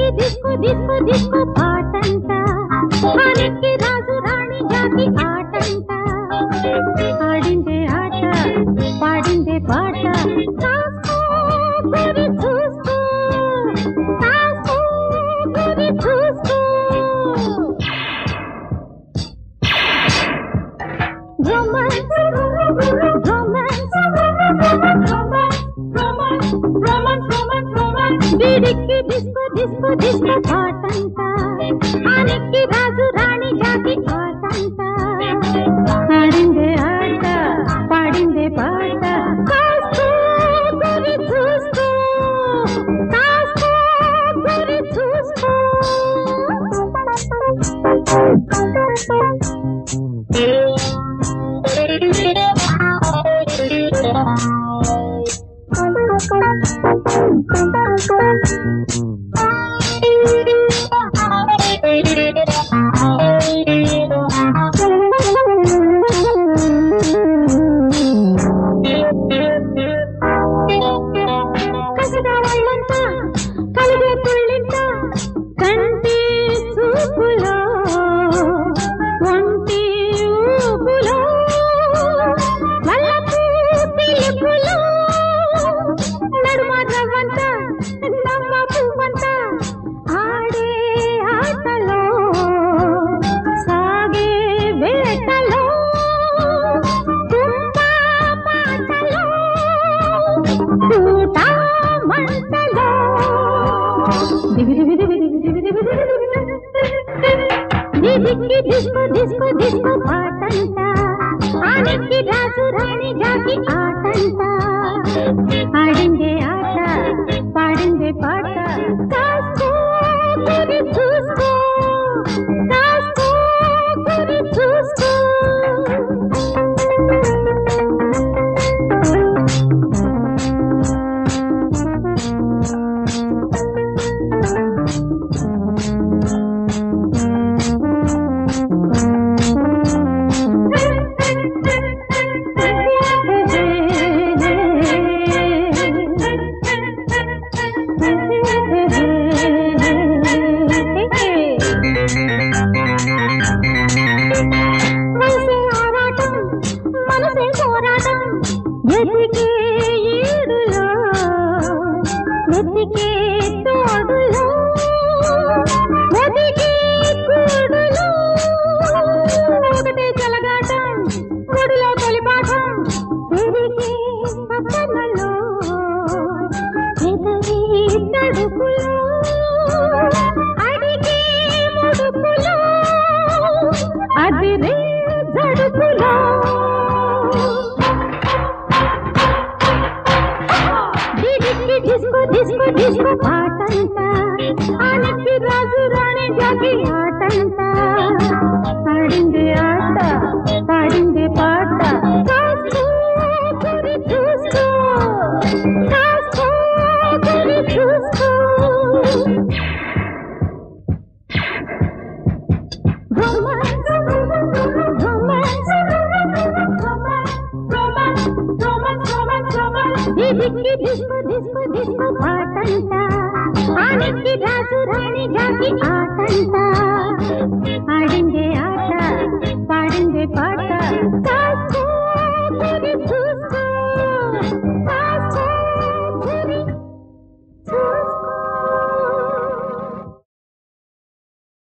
disco disco disco పాటంట ఆనికి రాజు రాణి జాతి ఆటంట ఆడిందే ఆట పాడిందే పాట కాస్కో గురి చూసుకో కాస్కో గురి చూసుకో romance romance romance romance romance వీడికి డిస్కో డిస్కో డిస్కో పాటంట ఆనికి రాజు రాణి జాతి ఆటంట ఆడిందే ఆట పాడిందే పాట కాస్కో గురి చూసుకో కాస్కో గురి చూసుకో కసిగా వాళ్ళంతా కలిగే తుళ్ళింత కంటి చూపులో ఒంటి ఊపులో వల్లపు పిలుపులో నడుమ రవ్వంత నమ్మ పువ్వంత ఆడే ఆటలో సాగే వేటలో తుంబా పాటలో తూటా మంటలో దీనికి డిస్కో డిస్కో డిస్కో పాటంట ఆనికి రాజు రాణి జాతి ఆటంట ఆడిందే ఆట పాడిందే పాట కాస్కో గురి చూసుకో కాస్కో గురి చూసుకో మనసే పోరాటం ఎదిగే ఈడులో వెతికే తోడులో వెతికే కూడులో ఒకటే జలగాటం గుడిలో తొలిపాఠం పెరిగే పక్కనలో ఎదరి తడుపులో అడిగే ముడుపులో అదిరే జడుపులో డిస్కో డిస్కో డిస్కో పాటంట ఆనికి రాజు రాణి జాతి ఆటంట పాడిందే ఆట పాడిందే పాట కాస్కో గురి చూసుకో కాస్కో గురి చూసుకో romance romance romance romance romance దీనికి డిస్కో డిస్కో డిస్కో పాటంట ఆనికి రాజు రాణి